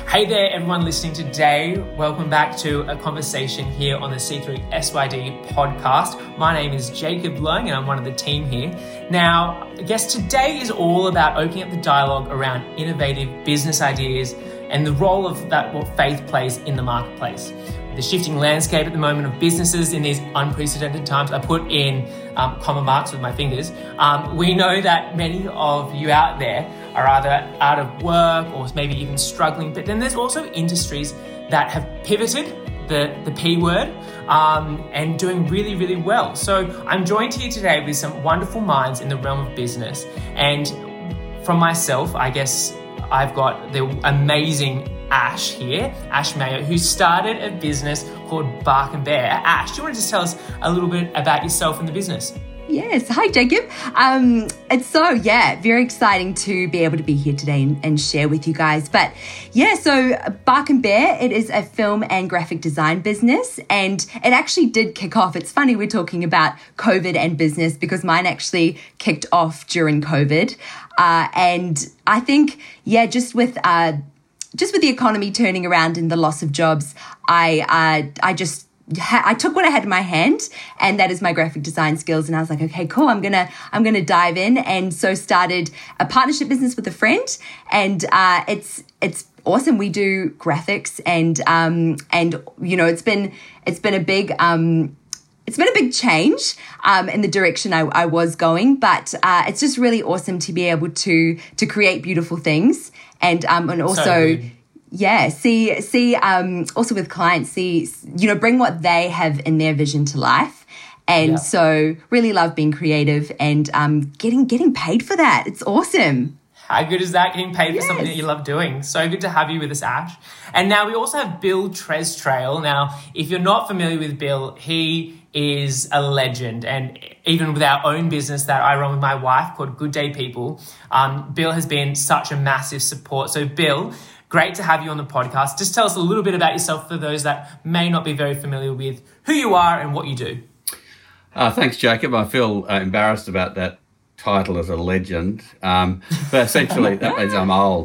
Hey there, everyone listening today. Welcome back to a conversation here on the C3 SYD podcast. My name is Jacob Leung and I'm one of the team here. Now, I guess today is all about opening up the dialogue around innovative business ideas and the role of that, what faith plays in the marketplace. The shifting landscape at the moment of businesses in these unprecedented times, I put in comma marks with my fingers. We know that many of you out there are either out of work or maybe even struggling, but then there's also industries that have pivoted, the P word, and doing really, really well. So I'm joined here today with some wonderful minds in the realm of business. And from myself, I guess I've got the amazing Ash here, Ash Mayo, who started a business called Bark and Bear. Ash, do you want to just tell us a little bit about yourself and the business? Yes. Hi, Jacob. It's very exciting to be able to be here today and share with you guys. But so Bark and Bear, it is a film and graphic design business, and it actually did kick off. It's funny we're talking about COVID and business because mine actually kicked off during COVID. And I think, just with the economy turning around and the loss of jobs, I took what I had in my hand, and that is my graphic design skills. And I was like, okay, cool. I'm gonna dive in, and so started a partnership business with a friend, and it's awesome. We do graphics, and it's been a big change in the direction I was going, but it's just really awesome to be able to create beautiful things, and also. See, also with clients, bring what they have in their vision to life. And so really love being creative and getting paid for that. It's awesome. How good is that, getting paid for something that you love doing? So good to have you with us, Ash. And now we also have Bill Trestrail. Now, if you're not familiar with Bill, he is a legend. And even with our own business that I run with my wife called Good Day People, Bill has been such a massive support. So Bill, great to have you on the podcast. Just tell us a little bit about yourself for those that may not be very familiar with who you are and what you do. Thanks, Jacob. I feel embarrassed about that title as a legend, but essentially that means I'm old.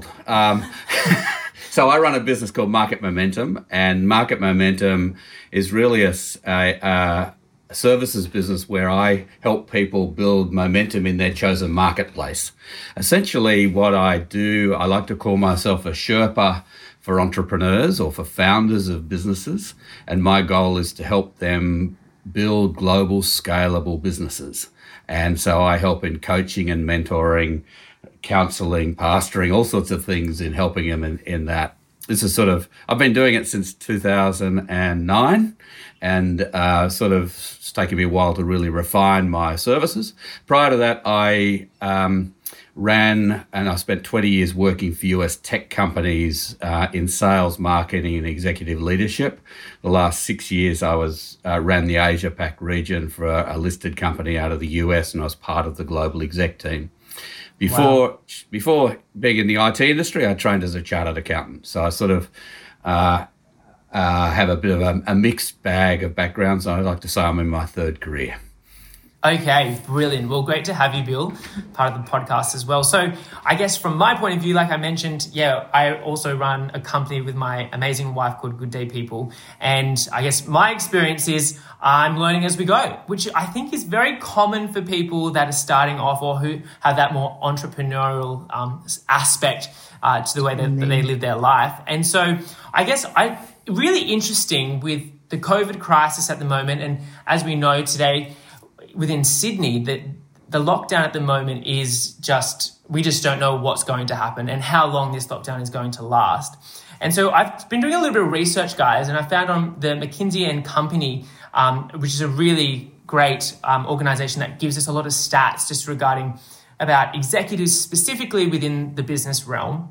So I run a business called Market Momentum, and Market Momentum is really a services business where I help people build momentum in their chosen marketplace. Essentially what I do, I like to call myself a Sherpa for entrepreneurs or for founders of businesses, and my goal is to help them build global scalable businesses. And so I help in coaching and mentoring, counseling, pastoring, all sorts of things in helping them in that. This is I've been doing it since 2009, and it's taken me a while to really refine my services. Prior to that, I ran and I spent 20 years working for US tech companies in sales, marketing, and executive leadership. The last 6 years, I ran the Asia Pac region for a listed company out of the US, and I was part of the global exec team. Before being in the IT industry, I trained as a chartered accountant. So I have a bit of a mixed bag of backgrounds. I like to say I'm in my third career. Okay, brilliant. Well, great to have you, Bill, part of the podcast as well. So I guess from my point of view, like I mentioned, I also run a company with my amazing wife called Good Day People. And I guess my experience is I'm learning as we go, which I think is very common for people that are starting off or who have that more entrepreneurial aspect to the way that they live their life. And so I guess really interesting with the COVID crisis at the moment. And as we know today, within Sydney, the lockdown at the moment is we just don't know what's going to happen and how long this lockdown is going to last. And so I've been doing a little bit of research, guys, and I found on the McKinsey & Company, which is a really great organization that gives us a lot of stats just regarding about executives specifically within the business realm.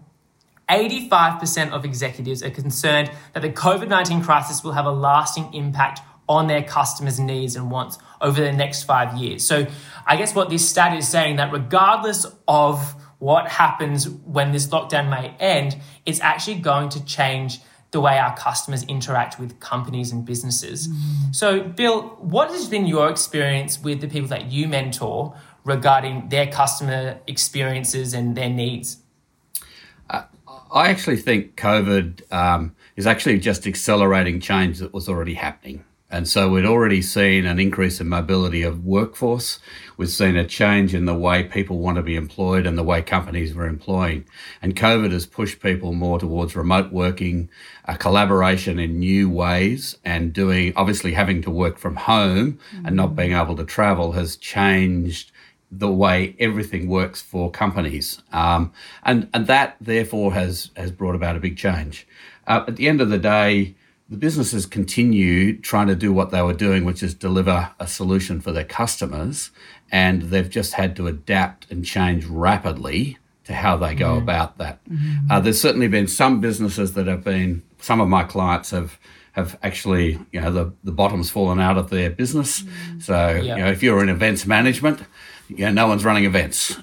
85% of executives are concerned that the COVID-19 crisis will have a lasting impact on their customers' needs and wants over the next 5 years. So I guess what this stat is saying, that regardless of what happens when this lockdown may end, it's actually going to change the way our customers interact with companies and businesses. So Bill, what has been your experience with the people that you mentor regarding their customer experiences and their needs? I actually think COVID is actually just accelerating change that was already happening. And so we'd already seen an increase in mobility of workforce. We've seen a change in the way people want to be employed and the way companies were employing. And COVID has pushed people more towards remote working, collaboration in new ways, and obviously having to work from home and not being able to travel has changed the way everything works for companies. And that therefore has brought about a big change. At the end of the day, the businesses continue trying to do what they were doing, which is deliver a solution for their customers. And they've just had to adapt and change rapidly to how they go about that. There's certainly been some businesses some of my clients have actually, the bottom's fallen out of their business. So, if you're in events management, no one's running events.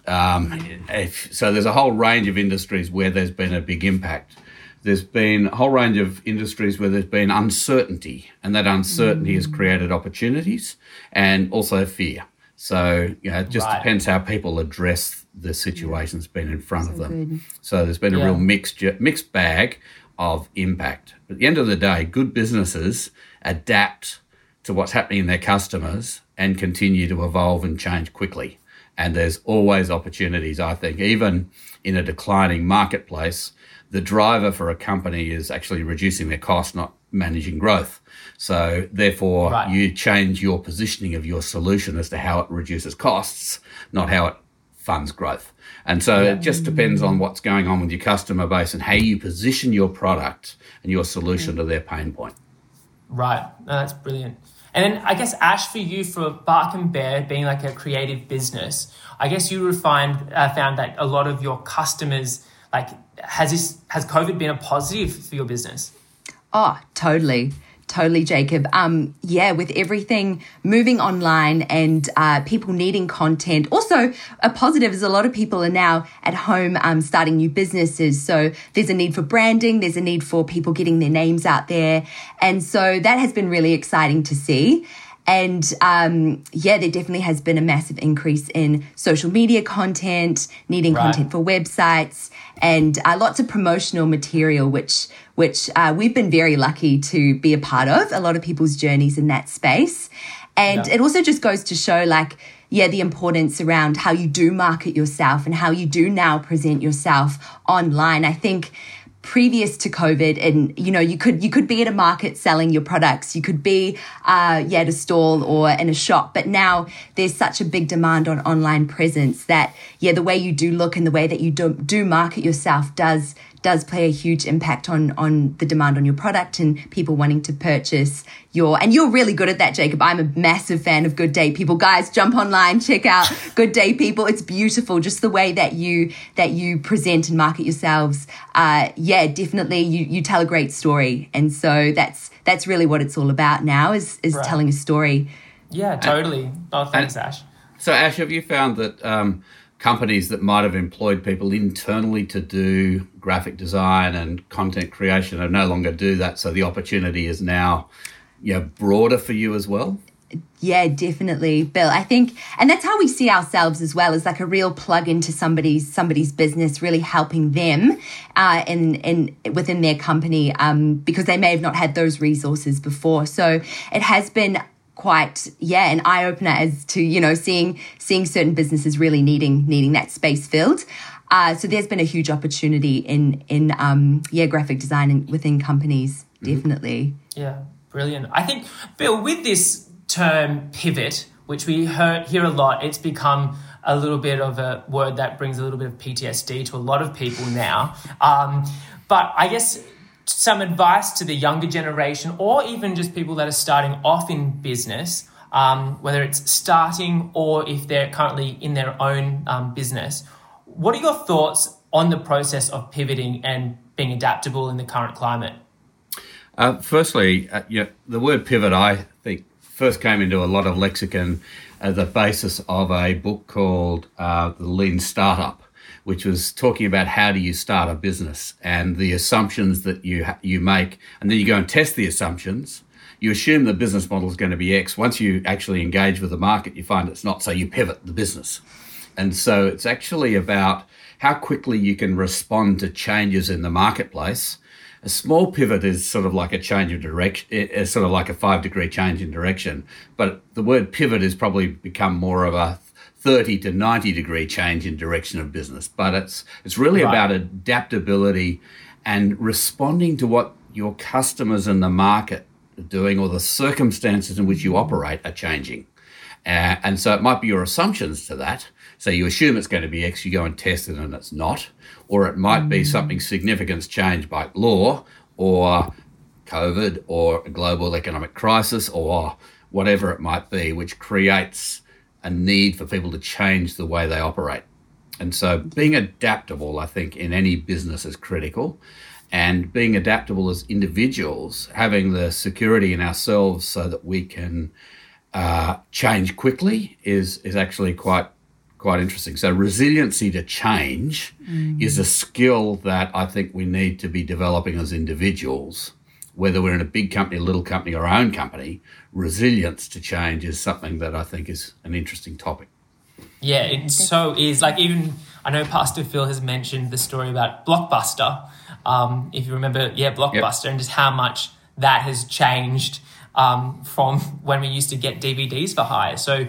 So there's a whole range of industries where there's been a big impact. There's been a whole range of industries where there's been uncertainty, and that uncertainty has created opportunities and also fear. So, it just depends how people address the situation that's been in front of them. Good. So there's been a real mixed bag of impact. But at the end of the day, good businesses adapt to what's happening in their customers and continue to evolve and change quickly. And there's always opportunities, I think, even in a declining marketplace. The driver for a company is actually reducing their cost, not managing growth. So therefore, you change your positioning of your solution as to how it reduces costs, not how it funds growth. And so it just depends on what's going on with your customer base and how you position your product and your solution to their pain point. Right. No, that's brilliant. And then I guess, Ash, for you, for Bark and Bear being like a creative business, I guess you found that a lot of your customers, has COVID been a positive for your business? Oh, totally, Jacob. With everything moving online and people needing content. Also, a positive is a lot of people are now at home starting new businesses. So there's a need for branding. There's a need for people getting their names out there. And so that has been really exciting to see. And there definitely has been a massive increase in social media content, needing content for websites, and lots of promotional material, which we've been very lucky to be a part of, a lot of people's journeys in that space. And it also just goes to show the importance around how you do market yourself and how you do now present yourself online. I think previous to COVID, and you could be at a market selling your products, you could be at a stall or in a shop, but now there's such a big demand on online presence that the way you do look and the way that you do market yourself does play a huge impact on the demand on your product and people wanting to purchase and you're really good at that, Jacob. I'm a massive fan of Good Day People. Guys, jump online, check out Good Day People. It's beautiful, just the way that you present and market yourselves. Definitely you tell a great story. And so that's really what it's all about now is telling a story. Yeah, totally. Oh, thanks, Ash. So Ash, have you found that companies that might have employed people internally to do graphic design and content creation are no longer do that, so the opportunity is now broader for you as well? Yeah, definitely, Bill. I think, and that's how we see ourselves as well, as like a real plug into somebody's business, really helping them in within their company because they may have not had those resources before. So it has been quite an eye-opener as to seeing certain businesses really needing that space filled. So there's been a huge opportunity in graphic design within companies, definitely. Yeah, brilliant. I think, Bill, with this term pivot, which we hear a lot, it's become a little bit of a word that brings a little bit of PTSD to a lot of people now. But I guess some advice to the younger generation, or even just people that are starting off in business, whether it's starting or if they're currently in their own business. What are your thoughts on the process of pivoting and being adaptable in the current climate? Firstly, the word pivot, I think, first came into a lot of lexicon as the basis of a book called The Lean Startup, which was talking about how do you start a business and the assumptions that you make, and then you go and test the assumptions. You assume the business model is going to be X. Once you actually engage with the market, you find it's not, so you pivot the business. And so it's actually about how quickly you can respond to changes in the marketplace. A small pivot is sort of like a change of direction, it's sort of like a 5-degree change in direction. But the word pivot has probably become more of a 30 to 90-degree change in direction of business. But it's really about adaptability and responding to what your customers in the market are doing, or the circumstances in which you operate are changing. And so it might be your assumptions to that. So you assume it's going to be X, you go and test it and it's not. Or it might be something significant changed by law or COVID or a global economic crisis or whatever it might be, which creates a need for people to change the way they operate. And so being adaptable, I think, in any business is critical. And being adaptable as individuals, having the security in ourselves so that we can change quickly is actually quite interesting. So resiliency to change is a skill that I think we need to be developing as individuals, whether we're in a big company, a little company, or our own company. Resilience to change is something that I think is an interesting topic. Yeah, it so is. Like, even I know Pastor Phil has mentioned the story about Blockbuster. If you remember, Blockbuster, and just how much that has changed from when we used to get DVDs for hire. So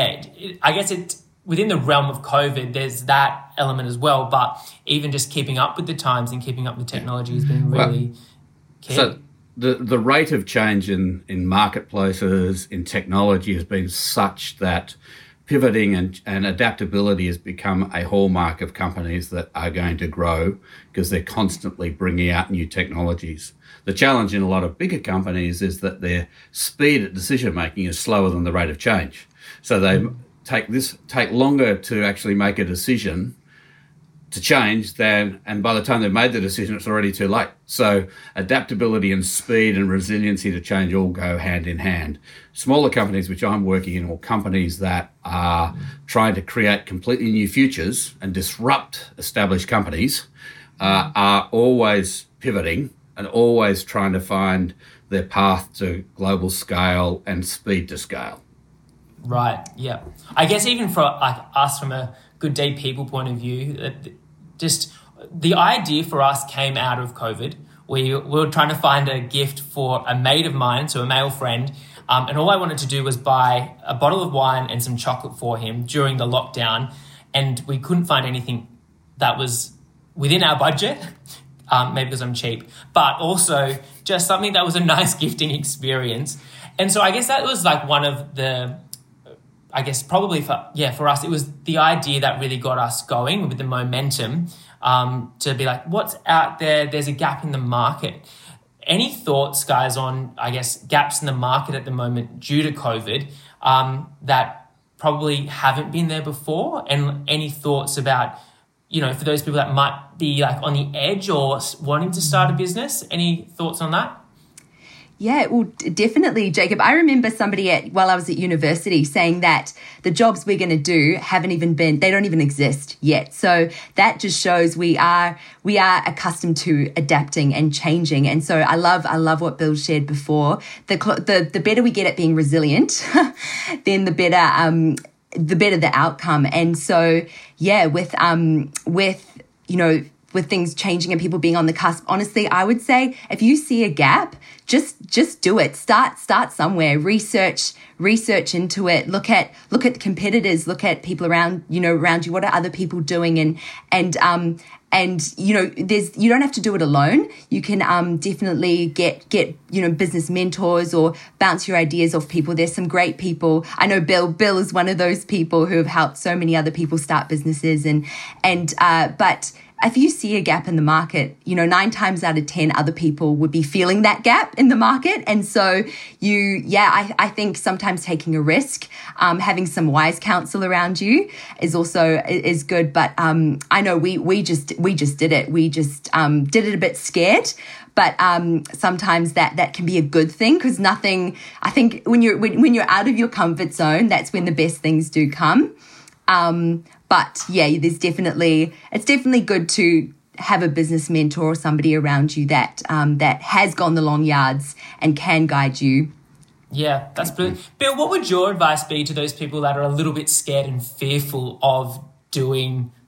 I guess within the realm of COVID, there's that element as well. But even just keeping up with the times and keeping up with technology has been really key. So the rate of change in marketplaces, in technology, has been such that pivoting and adaptability has become a hallmark of companies that are going to grow, because they're constantly bringing out new technologies. The challenge in a lot of bigger companies is that their speed at decision making is slower than the rate of change. So they take longer to actually make a decision to change and by the time they've made the decision, it's already too late. So adaptability and speed and resiliency to change all go hand in hand. Smaller companies, which I'm working in, or companies that are trying to create completely new futures and disrupt established companies, are always pivoting and always trying to find their path to global scale and speed to scale. Right, yeah. I guess even for us from a Good Day People point of view, just the idea for us came out of COVID. We were trying to find a gift for a mate of mine, so a male friend, and all I wanted to do was buy a bottle of wine and some chocolate for him during the lockdown, and we couldn't find anything that was within our budget, maybe because I'm cheap, but also just something that was a nice gifting experience. And so I guess that was like one of the, probably for us, it was the idea that really got us going with the momentum, to be like, what's out there? There's a gap in the market. Any thoughts, guys, on, I guess, gaps in the market at the moment due to COVID that probably haven't been there before? And any thoughts about, for those people that might be like on the edge or wanting to start a business? Any thoughts on that? Yeah, well, definitely, Jacob. I remember somebody while I was at university saying that the jobs we're going to do they don't even exist yet. So that just shows we are accustomed to adapting and changing. And so I love what Bill shared before. The better we get at being resilient, then the better the outcome. And so, with things changing and people being on the cusp, honestly, I would say if you see a gap, just do it. Start somewhere. Research into it. Look at the competitors. Look at people around you. What are other people doing? And you don't have to do it alone. You can definitely get business mentors or bounce your ideas off people. There's some great people. I know Bill is one of those people who have helped so many other people start businesses but if you see a gap in the market, 9 times out of 10 other people would be feeling that gap in the market. And so I think sometimes taking a risk, having some wise counsel around you is good. But I know we just did it. We just did it a bit scared. But sometimes that can be a good thing, because I think when you're out of your comfort zone, that's when the best things do come. But it's definitely good to have a business mentor or somebody around you that has gone the long yards and can guide you. Yeah, that's brilliant. Bill, what would your advice be to those people that are a little bit scared and fearful of doing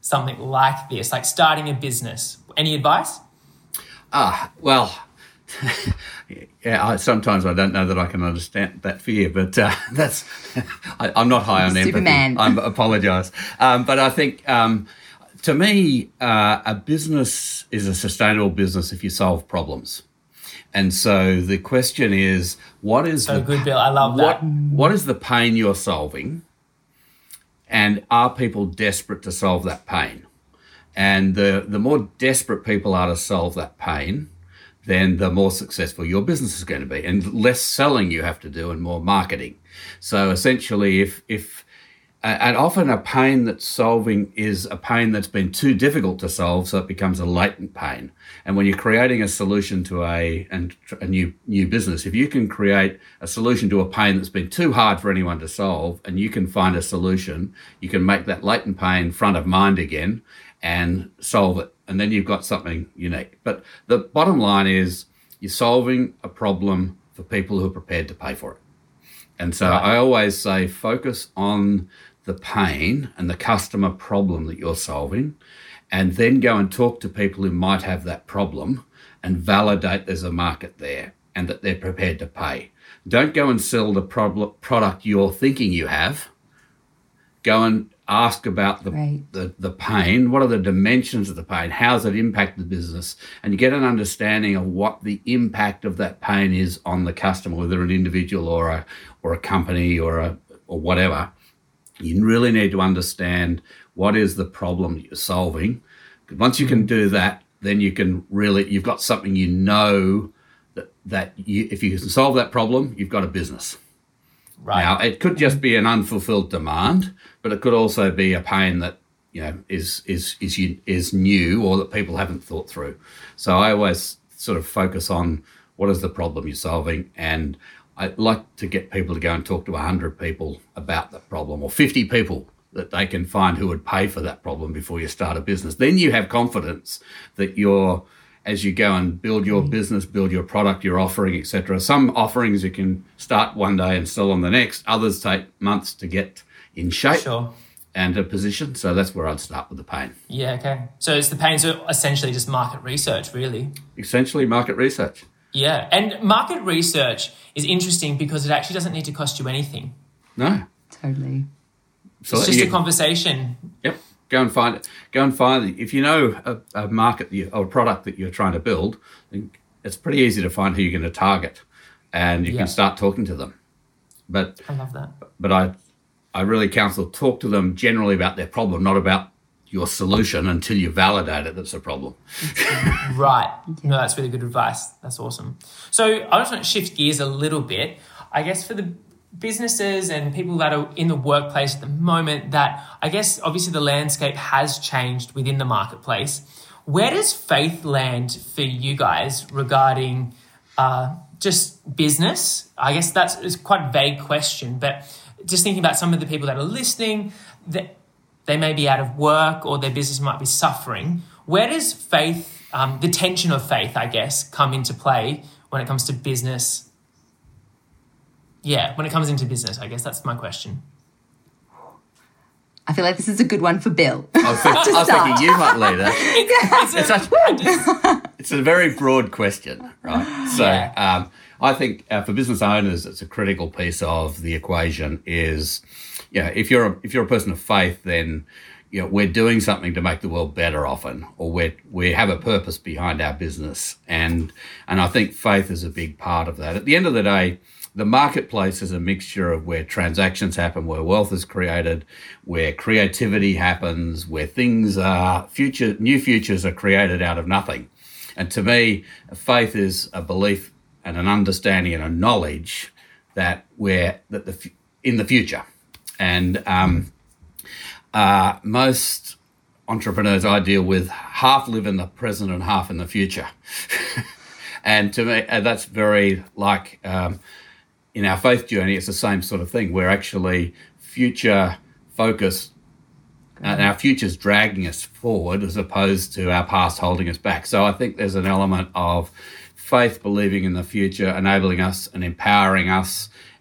something like this, like starting a business? Any advice? Well, sometimes I don't know that I can understand that fear, but I'm not high on Superman. empathy. I apologise. But I think, to me, a business is a sustainable business if you solve problems. And so the question is, what is good, Bill. I love that. What is the pain you're solving? And are people desperate to solve that pain? And the more desperate people are to solve that pain, then the more successful your business is going to be, and less selling you have to do and more marketing. So essentially, and often a pain that's solving is a pain that's been too difficult to solve, so it becomes a latent pain. And when you're creating a solution to a new business, if you can create a solution to a pain that's been too hard for anyone to solve, and you can find a solution, you can make that latent pain front of mind again and solve it. And then you've got something unique. But the bottom line is you're solving a problem for people who are prepared to pay for it. And so I always say focus on the pain and the customer problem that you're solving, and then go and talk to people who might have that problem and validate there's a market there and that they're prepared to pay. Don't go and sell the product you're thinking you have. Go and ask about the pain. What are the dimensions of the pain? How's it impact the business? And you get an understanding of what the impact of that pain is on the customer, whether an individual or a company or whatever. You really need to understand what is the problem that you're solving. Once you can do that, then you can you've got something that if you can solve that problem, you've got a business. Right. Now, it could just be an unfulfilled demand, but it could also be a pain that is new or that people haven't thought through. So I always sort of focus on what is the problem you're solving, and I like to get people to go and talk to 100 people about that problem, or 50 people that they can find who would pay for that problem before you start a business. Then you have confidence that as you go and build your business, build your product, your offering, etc. Some offerings you can start one day and sell on the next. Others take months to get in shape and a position. So that's where I'd start with the pain. Yeah, okay. So it's the pain, so essentially just market research, really. Essentially market research. Yeah, and market research is interesting because it actually doesn't need to cost you anything. No. Totally. So it's just a conversation. Yep. Go and find it. Go and find it. If you know a market or a product that you're trying to build, then it's pretty easy to find who you're going to target, and you can start talking to them. But I love that. But I really counsel talk to them generally about their problem, not about your solution until you validate it that's a problem. Right. No, that's really good advice. That's awesome. So I just want to shift gears a little bit. I guess for the businesses and people that are in the workplace at the moment, that I guess obviously the landscape has changed within the marketplace. Where does faith land for you guys regarding just business? I guess it's quite a vague question, but just thinking about some of the people that are listening, that they may be out of work or their business might be suffering. Where does faith, the tension of faith, I guess, come into play when it comes to business? Yeah, when it comes into business, I guess that's my question. I feel like this is a good one for Bill. I was thinking you might lead it. It's a very broad question, right? So I think for business owners, it's a critical piece of the equation is, if you're a person of faith, then we're doing something to make the world better often, or we have a purpose behind our business, and I think faith is a big part of that. At the end of the day, the marketplace is a mixture of where transactions happen, where wealth is created, where creativity happens, where things new futures are created out of nothing. And to me, faith is a belief and an understanding and a knowledge that in the future. And most entrepreneurs I deal with half live in the present and half in the future. And to me, that's very like in our faith journey, it's the same sort of thing. We're actually future focused, and our future's dragging us forward as opposed to our past holding us back. So I think there's an element of faith, believing in the future, enabling us and empowering us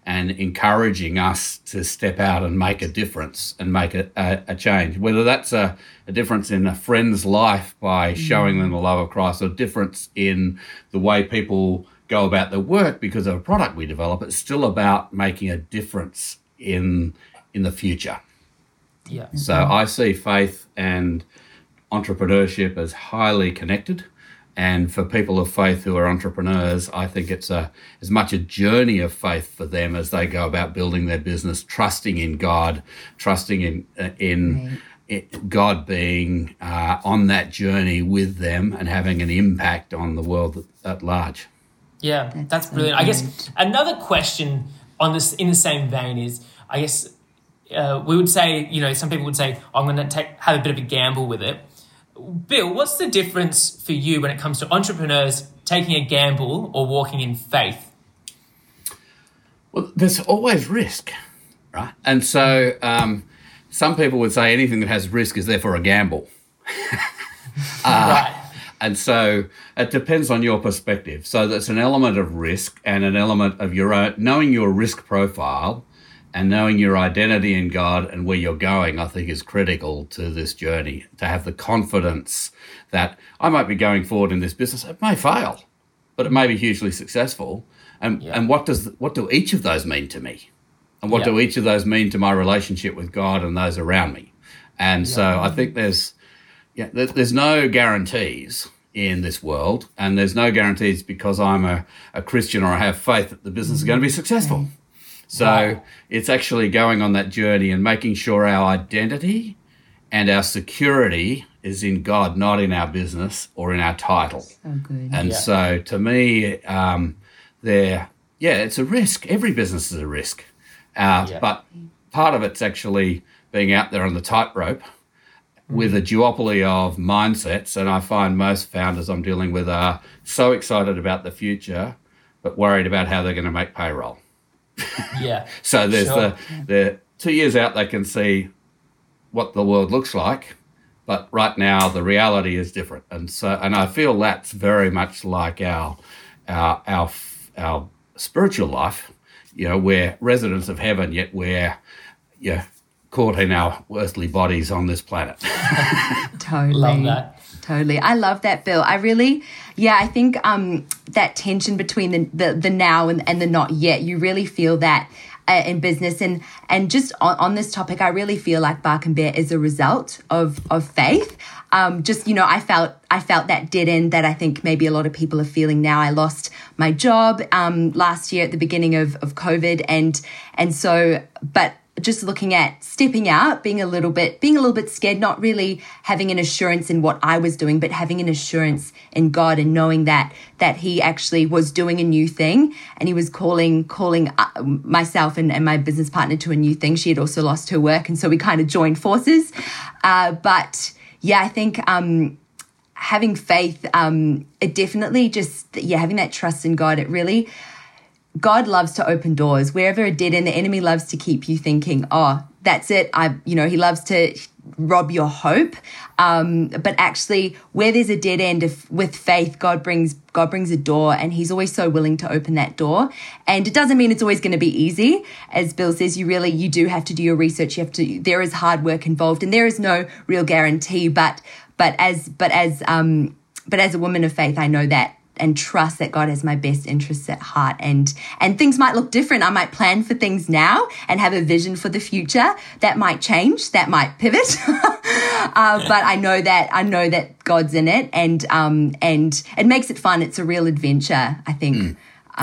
and encouraging us to step out and make a difference and make a change, whether that's a difference in a friend's life by showing them the love of Christ, or difference in the way people go about their work because of a product we develop. It's still about making a difference in the future. Yeah. So I see faith and entrepreneurship as highly connected. And for people of faith who are entrepreneurs, I think it's as much a journey of faith for them as they go about building their business, trusting in God, trusting in God being on that journey with them and having an impact on the world at large. Yeah, that's brilliant. I guess another question on this in the same vein is, I guess we would say, some people would say, I'm going to have a bit of a gamble with it. Bill, what's the difference for you when it comes to entrepreneurs taking a gamble or walking in faith? Well, there's always risk, right? And so some people would say anything that has risk is therefore a gamble. Right. And so it depends on your perspective. So there's an element of risk and an element of your own, knowing your risk profile and knowing your identity in God and where you're going, I think is critical to this journey, to have the confidence that I might be going forward in this business. It may fail, but it may be hugely successful. And what do each of those mean to me? And what do each of those mean to my relationship with God and those around me? And so I think there's no guarantees in this world, and there's no guarantees because I'm a Christian or I have faith that the business is going to be successful. So it's actually going on that journey and making sure our identity and our security is in God, not in our business or in our title. So good. And so to me, it's a risk. Every business is a risk. But part of it's actually being out there on the tightrope with a duopoly of mindsets. And I find most founders I'm dealing with are so excited about the future, but worried about how they're going to make payroll. Yeah. So there's the 2 years out, they can see what the world looks like, but right now the reality is different. And I feel that's very much like our spiritual life. We're residents of heaven, yet we're caught in our earthly bodies on this planet. Totally. Love that. Totally. I love that, Bill. I really, I think that tension between the now and the not yet, you really feel that in business. And just on this topic, I really feel like Bark and Bear is a result of faith. I felt that dead end that I think maybe a lot of people are feeling now. I lost my job last year at the beginning of COVID. And so, but just looking at stepping out, being a little bit scared, not really having an assurance in what I was doing, but having an assurance in God and knowing that He actually was doing a new thing and He was calling myself and my business partner to a new thing. She had also lost her work, and so we kind of joined forces. But I think having faith, it definitely just having that trust in God. It really. God loves to open doors. Wherever a dead end, the enemy loves to keep you thinking, oh, that's it. He loves to rob your hope. But actually, where there's a dead end, with faith, God brings a door, and He's always so willing to open that door. And it doesn't mean it's always going to be easy. As Bill says, you do have to do your research. There is hard work involved, and there is no real guarantee. But as a woman of faith, I know that. And trust that God has my best interests at heart, and things might look different. I might plan for things now and have a vision for the future that might change, that might pivot. But I know that God's in it, and it makes it fun. It's a real adventure, I think.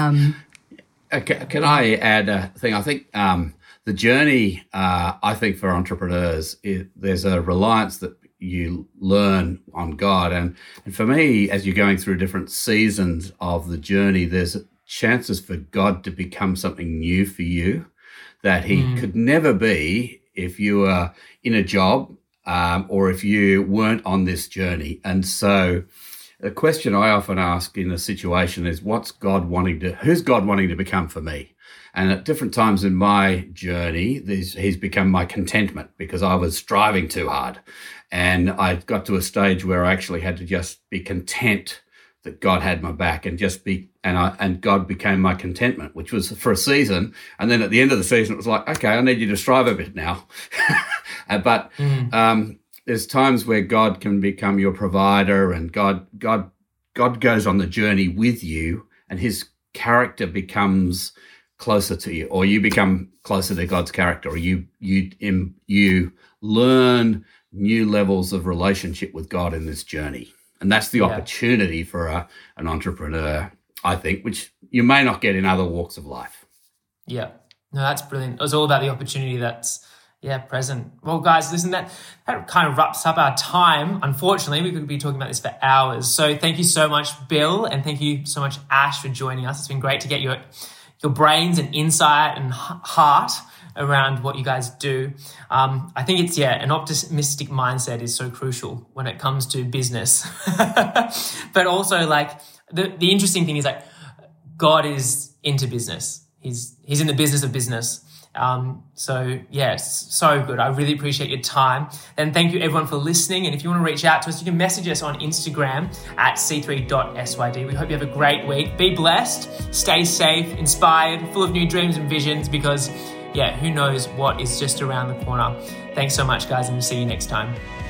Can I add a thing? I think the journey, I think for entrepreneurs, there's a reliance that you learn on God. And for me, as you're going through different seasons of the journey, there's chances for God to become something new for you that He could never be if you were in a job or if you weren't on this journey. And so the question I often ask in a situation is, who's God wanting to become for me? And at different times in my journey, He's become my contentment because I was striving too hard. And I got to a stage where I actually had to just be content that God had my back, and and God became my contentment, which was for a season. And then at the end of the season, it was like, okay, I need you to strive a bit now. But there's times where God can become your provider, and God goes on the journey with you, and his character becomes closer to you, or you become closer to God's character, or you learn new levels of relationship with God in this journey. And that's the opportunity for an entrepreneur, I think, which you may not get in other walks of life. Yeah. No, that's brilliant. It was all about the opportunity that's present. Well, guys, listen, that kind of wraps up our time. Unfortunately, we could be talking about this for hours. So thank you so much, Bill, and thank you so much, Ash, for joining us. It's been great to get your brains and insight and heart around what you guys do. I think it's, an optimistic mindset is so crucial when it comes to business. But also, like, the interesting thing is, like, God is into business. He's in the business of business. So good. I really appreciate your time. And thank you everyone for listening. And if you want to reach out to us, you can message us on Instagram at c3.syd. We hope you have a great week. Be blessed, stay safe, inspired, full of new dreams and visions, because who knows what is just around the corner. Thanks so much, guys, and we'll see you next time.